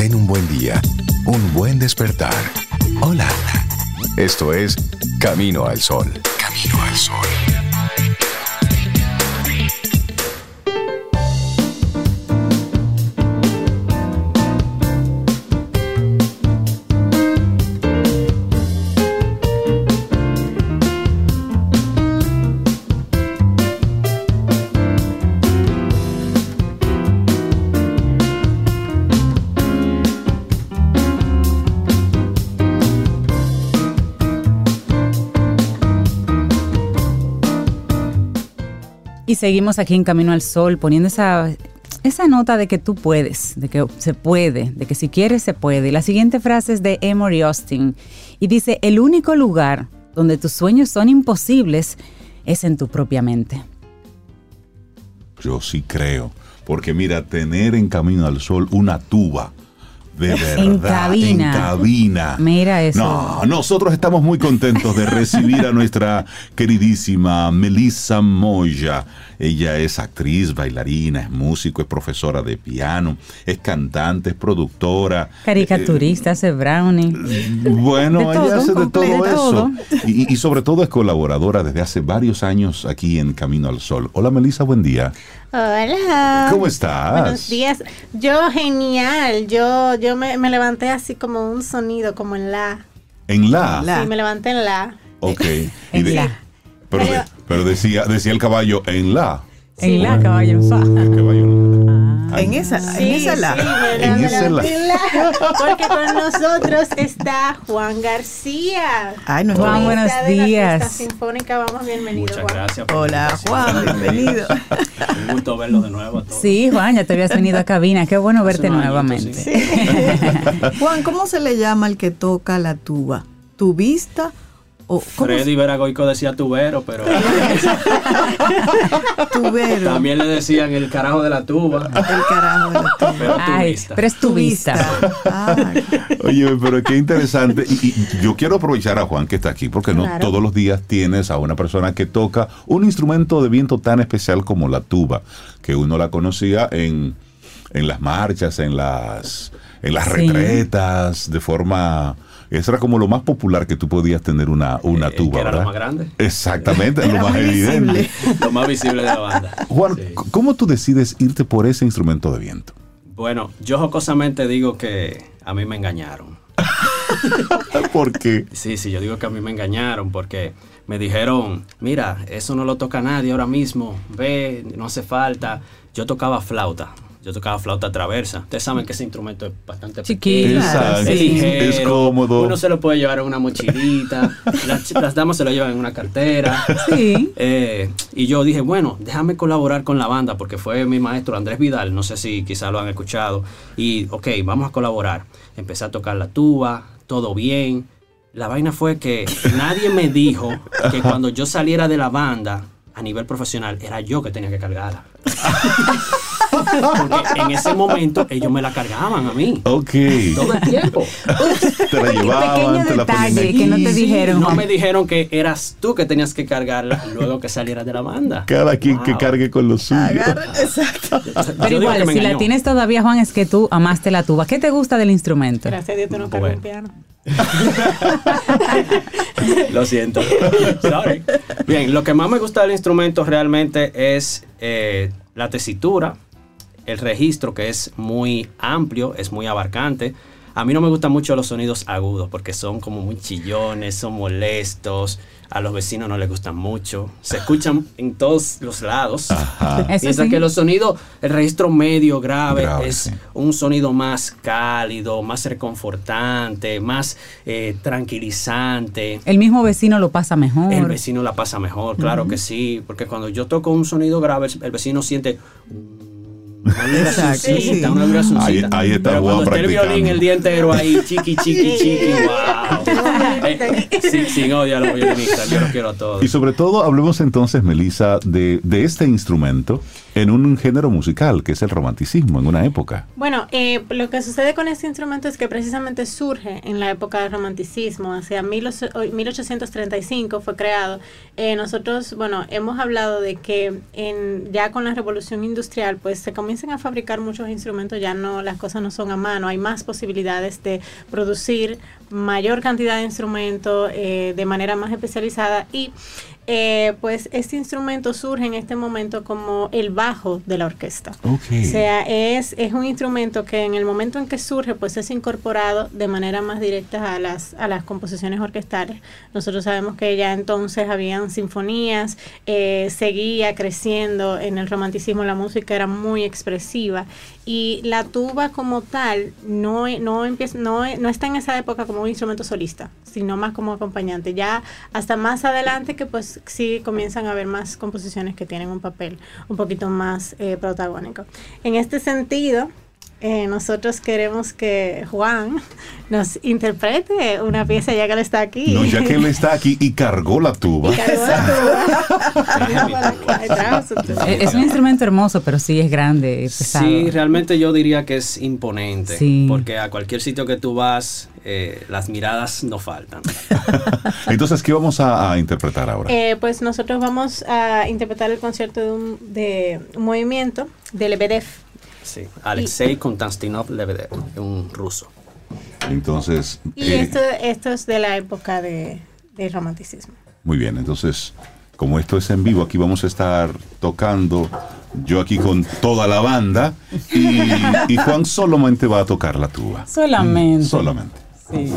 Ten un buen día, un buen despertar. Hola. Esto es Camino al Sol. Camino al Sol. Y seguimos aquí en Camino al Sol poniendo esa nota de que tú puedes, de que se puede, de que si quieres se puede. Y la siguiente frase es de Emory Austin y dice: el único lugar donde tus sueños son imposibles es en tu propia mente. Yo sí creo, porque mira, tener en Camino al Sol una tuba de verdad, en cabina. Mira eso. No, nosotros estamos muy contentos de recibir a nuestra queridísima Melissa Moya. Ella es actriz, bailarina, es músico, es profesora de piano, es cantante, es productora. Caricaturista, hace brownie. Bueno, ella hace de todo eso. Todo. Y sobre todo es colaboradora desde hace varios años aquí en Camino al Sol. Hola Melissa, buen día. Hola. ¿Cómo estás? Buenos días. Yo genial. Yo me levanté así como un sonido, como en la. ¿En la? Sí, me levanté en la. Ok. En la. Pero decía el caballo en la. En la, caballo en fa. El caballo en la. En esa la. Sí, En esa la. Porque con nosotros está Juan García. Ay, no, Juan, buenos De la días. Orquesta Sinfónica, vamos, bienvenido, Muchas Juan. gracias. Por Hola, la invitación. Juan, bienvenido. Un gusto verlo de nuevo a todos. Sí, Juan, ya te habías venido a cabina. Qué bueno verte unos añitos, nuevamente. sí. Juan, ¿cómo se le llama al que toca la tuba? ¿Tubista? ¿O cómo Freddy Veragoico decía tubero, pero tubero? también le decían el carajo de la tuba. El carajo de la tuba. Pero Ay, tubista. pero es tu vista. Ay, Oye, pero qué interesante. Y yo quiero aprovechar a Juan que está aquí, porque no Claro. todos los días tienes a una persona que toca un instrumento de viento tan especial como la tuba, que uno la conocía en las marchas, en las Sí. retretas, de forma... Eso era como lo más popular que tú podías tener una tuba, que era ¿verdad? lo más grande. Exactamente, lo Era más muy evidente. visible. Lo más visible de la banda. Juan, Sí. ¿cómo tú decides irte por ese instrumento de viento? Bueno, yo jocosamente digo que a mí me engañaron. Porque Sí, yo digo que a mí me engañaron porque me dijeron, mira, eso no lo toca nadie ahora mismo, ve, no hace falta. Yo tocaba flauta traversa. Ustedes saben que ese instrumento es bastante Chiquito. Exacto. es ligero, Es cómodo. Uno se lo puede llevar en una mochilita, las damas se lo llevan en una cartera. Sí. Y yo dije, bueno, déjame colaborar con la banda, porque fue mi maestro Andrés Vidal, no sé si quizá lo han escuchado. Y ok, vamos a colaborar. Empecé a tocar la tuba, todo bien. La vaina fue que nadie me dijo que cuando yo saliera de la banda a nivel profesional, era yo que tenía que cargarla. Porque en ese momento ellos me la cargaban a mí. ok, Todo el tiempo. te la llevaban, pequeño te la ponían detalle aquí. que no te dijeron. No Juan. me dijeron que eras tú que tenías que cargarla luego que salieras de la banda. Cada quien que Wow. cargue con lo suyo. agarra, exacto. Yo Pero digo igual, que me si la engañó. tienes todavía, Juan, es que tú amaste la tuba. ¿Qué te gusta del instrumento? Gracias a Dios tú no Bueno. cargas un piano. Lo siento. Sorry. Bien, lo que más me gusta del instrumento realmente es la tesitura, el registro, que es muy amplio, es muy abarcante. A mí no me gustan mucho los sonidos agudos porque son como muy chillones, son molestos. A los vecinos no les gustan mucho. Se escuchan en todos los lados. Ajá. Eso Mientras sí. que los sonidos, el registro medio grave, es Sí. un sonido más cálido, más reconfortante, más tranquilizante. El mismo vecino lo pasa mejor. El vecino la pasa mejor, claro que sí, porque cuando yo toco un sonido grave, el vecino siente una vibracioncita, sí. una vibracioncita. Ahí está Pero Juan cuando esté el practicando. violín el día entero ahí, chiqui, wow. Sin odio a los violinistas, yo los quiero a todos. Y sobre todo, hablemos entonces, Melissa, de este instrumento en un género musical, que es el romanticismo, en una época. Bueno, lo que sucede con este instrumento es que precisamente surge en la época del romanticismo, hacia 1835 fue creado. Nosotros, bueno, hemos hablado de que ya con la revolución industrial, pues se comienza comiencen a fabricar muchos instrumentos, ya no, las cosas no son a mano, hay más posibilidades de producir mayor cantidad de instrumentos de manera más especializada y pues este instrumento surge en este momento como el bajo de la orquesta. Okay. O sea, es un instrumento que en el momento en que surge, pues es incorporado de manera más directa a las composiciones orquestales. Nosotros sabemos que ya entonces habían sinfonías, seguía creciendo en el romanticismo, la música era muy expresiva y la tuba como tal no está en esa época como un instrumento solista, sino más como acompañante. Ya hasta más adelante que pues sí comienzan a haber más composiciones que tienen un papel un poquito más protagónico. En este sentido, nosotros queremos que Juan nos interprete una pieza ya que él está aquí. No, ya que él está aquí y cargó la tuba. Es un instrumento hermoso, pero sí es grande, pesado. Sí, realmente yo diría que es imponente, sí. Porque a cualquier sitio que tú vas, las miradas no faltan. Entonces, ¿qué vamos a interpretar ahora? Pues nosotros vamos a interpretar el concierto de un movimiento de Lebedev. Sí, Alexei Konstantinov Lebedev, un ruso. Entonces... Y esto es de la época del romanticismo. Muy bien, entonces, como esto es en vivo, aquí vamos a estar tocando, yo aquí con toda la banda, y Juan solamente va a tocar la tuba. Solamente. Solamente. Sí.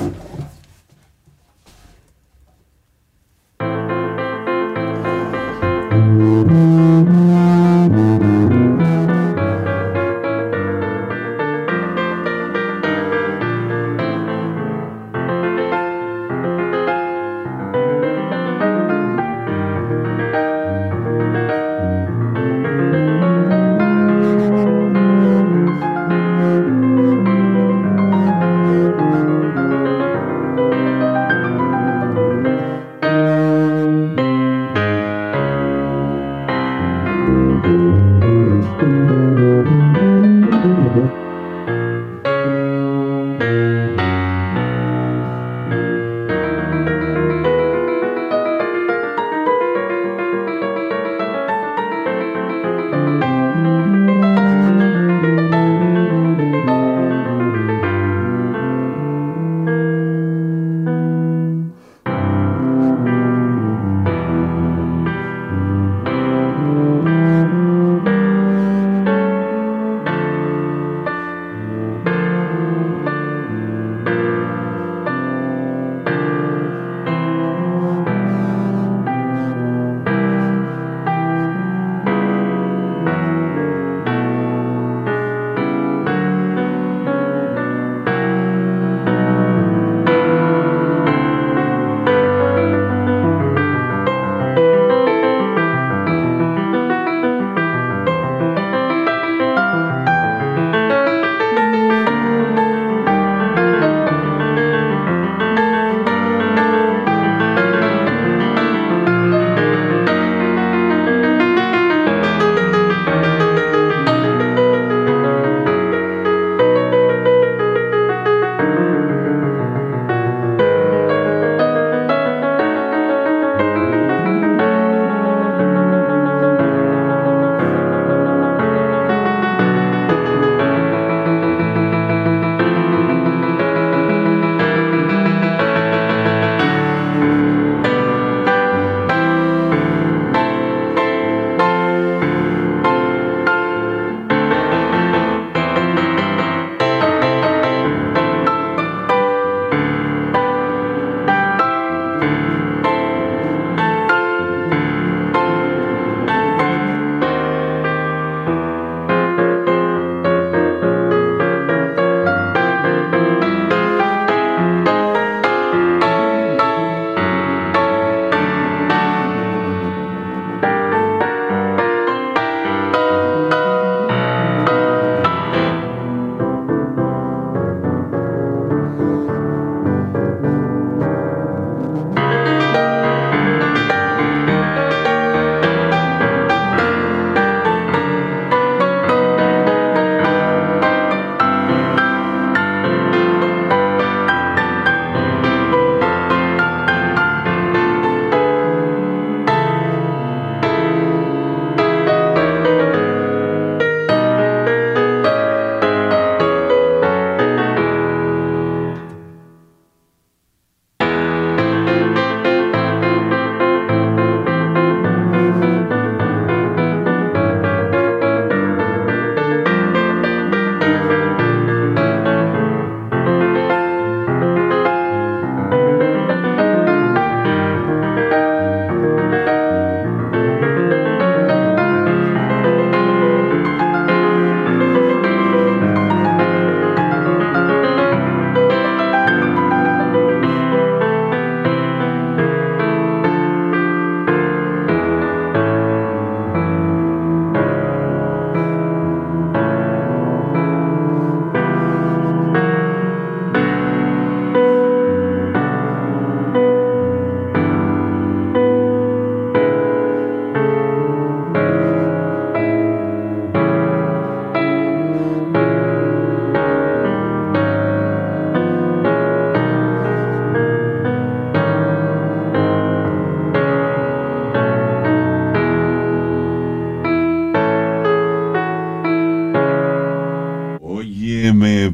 Óyeme,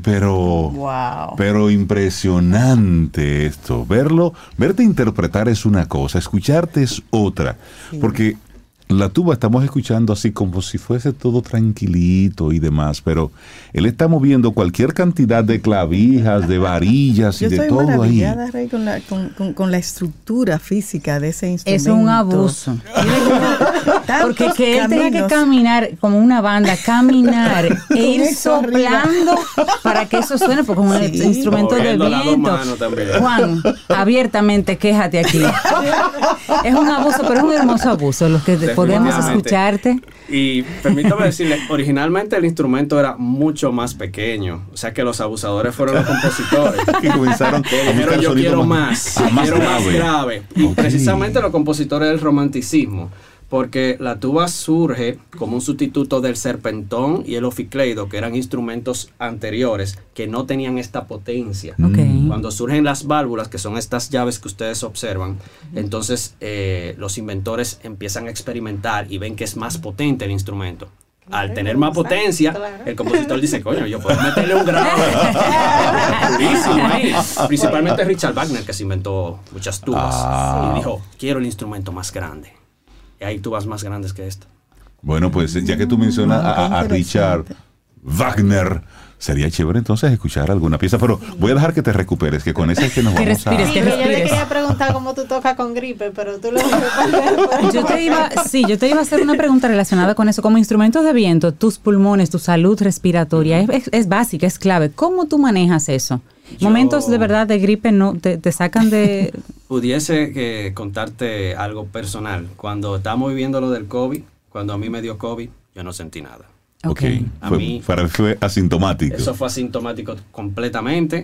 pero impresionante esto. Verte interpretar es una cosa, escucharte es otra. Sí. Porque la tuba estamos escuchando así como si fuese todo tranquilito y demás, pero él está moviendo cualquier cantidad de clavijas, de varillas y de todo ahí. Yo estoy maravillada, Rey, con la estructura física de ese instrumento. Es un abuso. Porque que él tenga que caminar como una banda, caminar e ir soplando para que eso suene, porque es un instrumento de viento. Juan, abiertamente quéjate aquí. Es un abuso, pero es un hermoso abuso. Los que podemos escucharte. Y permítame decirle, originalmente el instrumento era mucho más pequeño. O sea que los abusadores fueron los compositores. Que comenzaron que dijeron, yo quiero más grave. Y precisamente los compositores del romanticismo. Porque la tuba surge como un sustituto del serpentón y el oficleido, que eran instrumentos anteriores que no tenían esta potencia. Okay. Cuando surgen las válvulas, que son estas llaves que ustedes observan, entonces los inventores empiezan a experimentar y ven que es más potente el instrumento. Al tener más potencia, el compositor dice, coño, yo puedo meterle un grave durísimo ahí. Principalmente Richard Wagner, que se inventó muchas tubas. Y dijo, quiero el instrumento más grande. Y hay tubas más grandes que esta. Bueno, pues ya que tú mencionas a Richard Wagner, sería chévere entonces escuchar alguna pieza, pero voy a dejar que te recuperes, que con esa es que nos vamos a... Yo le quería preguntar cómo tú tocas con gripe, pero tú lo yo te iba a hacer una pregunta relacionada con eso. Como instrumento de viento, tus pulmones, tu salud respiratoria es básica, es clave. ¿Cómo tú manejas eso? Momentos de verdad de gripe no te sacan de... Pudiese contarte algo personal. Cuando estábamos viviendo lo del COVID, cuando a mí me dio COVID, yo no sentí nada. Ok, fue asintomático. Eso fue asintomático completamente.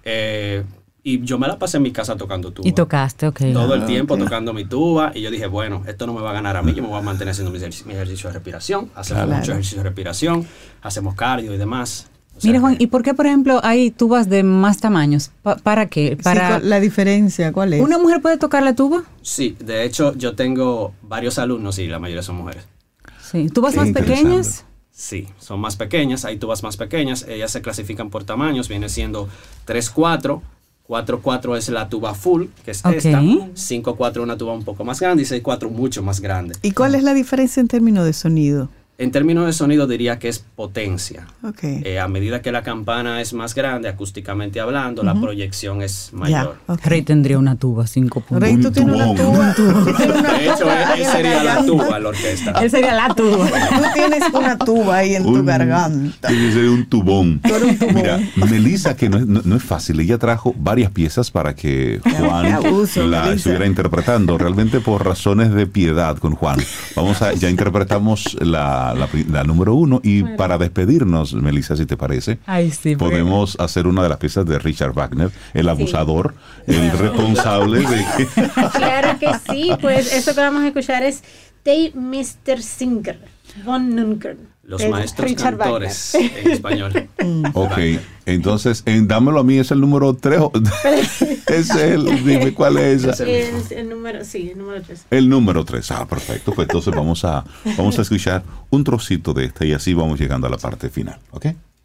Y yo me la pasé en mi casa tocando tuba. Y tocaste, ok. Todo el tiempo tocando mi tuba. Y yo dije, bueno, esto no me va a ganar a mí. Yo me voy a mantener haciendo mi ejercicio de respiración. Hacemos mucho ejercicio de respiración. Hacemos cardio y demás. Mira, Juan, ¿y por qué, por ejemplo, hay tubas de más tamaños? ¿Para qué? Sí, la diferencia, ¿cuál es? ¿Una mujer puede tocar la tuba? Sí, de hecho, yo tengo varios alumnos y la mayoría son mujeres. Sí. ¿Tubas más pequeñas? Sí, son más pequeñas, hay tubas más pequeñas, ellas se clasifican por tamaños, viene siendo 3-4, 4-4 es la tuba full, que es esta, 5-4 una tuba un poco más grande y 6-4 mucho más grande. ¿Y cuál es la diferencia en términos de sonido? En términos de sonido diría que es potencia. Okay. A medida que la campana es más grande, acústicamente hablando, la proyección es mayor. Rey tendría una tuba, 5 puntos. Rey, tú tienes una tuba. De hecho, él sería la tuba en la orquesta. Él sería la tuba. Tú tienes una tuba ahí en tu garganta. Sería un tubón. Mira, Melissa, que no es fácil, ella trajo varias piezas para que Juan la estuviera interpretando. Realmente por razones de piedad con Juan. Ya interpretamos la número 1 y para despedirnos, Melissa, si te parece, podemos hacer una de las piezas de Richard Wagner, el abusador, el responsable de... Claro que sí, pues eso que vamos a escuchar es The Mr. Singer von Nunkern. Los maestros Richard cantores Wagner. En español. Ok, entonces, dámelo a mí, es el número 3. Es dime cuál es esa. El número 3. El número 3, perfecto. Pues entonces vamos a escuchar un trocito de esta y así vamos llegando a la parte final, ¿ok?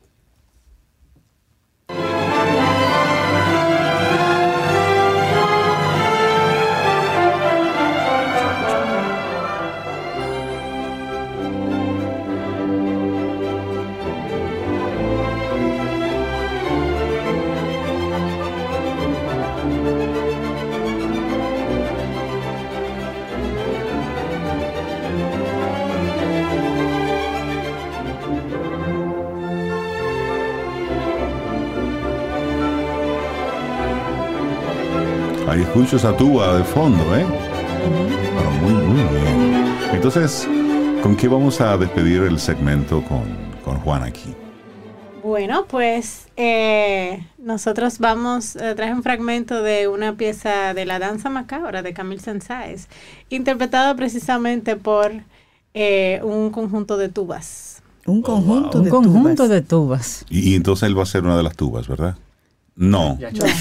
Ahí escucho esa tuba de fondo, Pero muy bien. Entonces, ¿con qué vamos a despedir el segmento con Juan aquí? Bueno, pues nosotros traje un fragmento de una pieza de La Danza Macabra de Camille Saint-Saëns, interpretada precisamente por un conjunto de tubas. Un conjunto de tubas. Y entonces él va a ser una de las tubas, ¿verdad? No.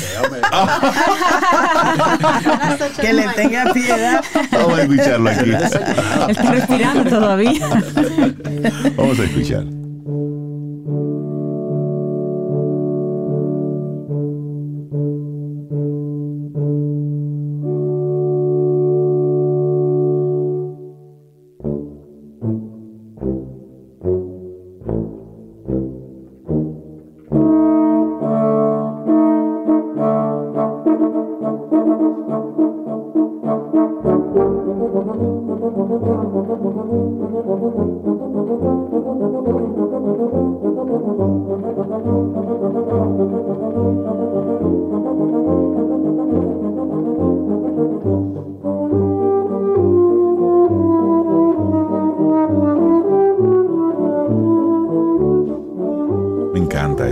Que le tenga piedad. Vamos a escucharlo aquí. Está respirando todavía. Vamos a escuchar.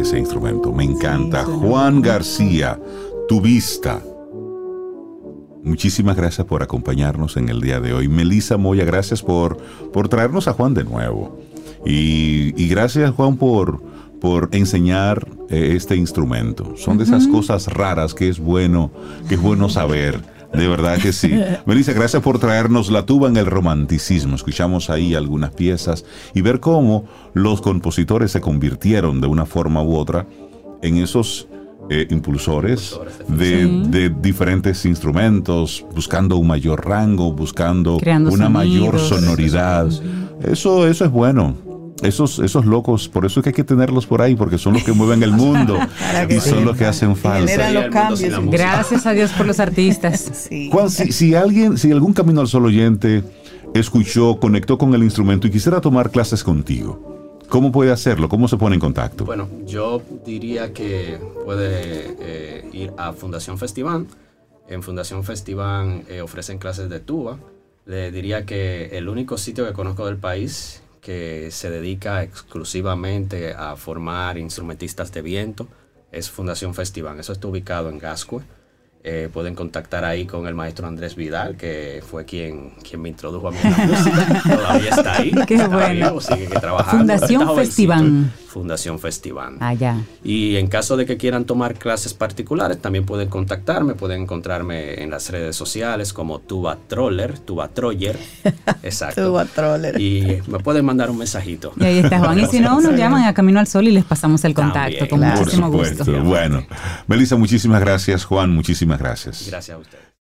ese instrumento. Me encanta. Juan García, tubista. Muchísimas gracias por acompañarnos en el día de hoy. Melissa Moya, gracias por traernos a Juan de nuevo. Y gracias, Juan, por enseñar este instrumento. Son de esas cosas raras que es bueno saber. De verdad que sí. Melissa, gracias por traernos la tuba en el romanticismo. Escuchamos ahí algunas piezas y ver cómo los compositores se convirtieron de una forma u otra en esos impulsores de diferentes instrumentos, buscando un mayor rango, buscando creando una mayor sonoridad. Eso es bueno. Esos locos, por eso es que hay que tenerlos por ahí, porque son los que mueven el mundo y son los que hacen falta. Los cambios. Gracias a Dios por los artistas. Sí. Juan, si algún Camino al Sol oyente escuchó, conectó con el instrumento y quisiera tomar clases contigo, ¿cómo puede hacerlo? ¿Cómo se pone en contacto? Bueno, yo diría que puede ir a Fundación Festival. En Fundación Festival ofrecen clases de tuba. Le diría que el único sitio que conozco del país que se dedica exclusivamente a formar instrumentistas de viento es Fundación Festival. Eso está ubicado en Gascue. Pueden contactar ahí con el maestro Andrés Vidal, que fue quien me introdujo a mí en la música. Todavía está ahí. Qué bueno. Vivo, sigue trabajando. Fundación Festival. Fundación Festival. Allá. Y en caso de que quieran tomar clases particulares, también pueden contactarme. Pueden encontrarme en las redes sociales como Tuba Troller. Exacto. Tuba Troller. Y me pueden mandar un mensajito. Y ahí está Juan. Y si no, nos llaman a Camino al Sol y les pasamos el contacto. Con muchísimo gusto. Bueno, Melissa, muchísimas gracias. Juan, muchísimas gracias. Gracias a ustedes.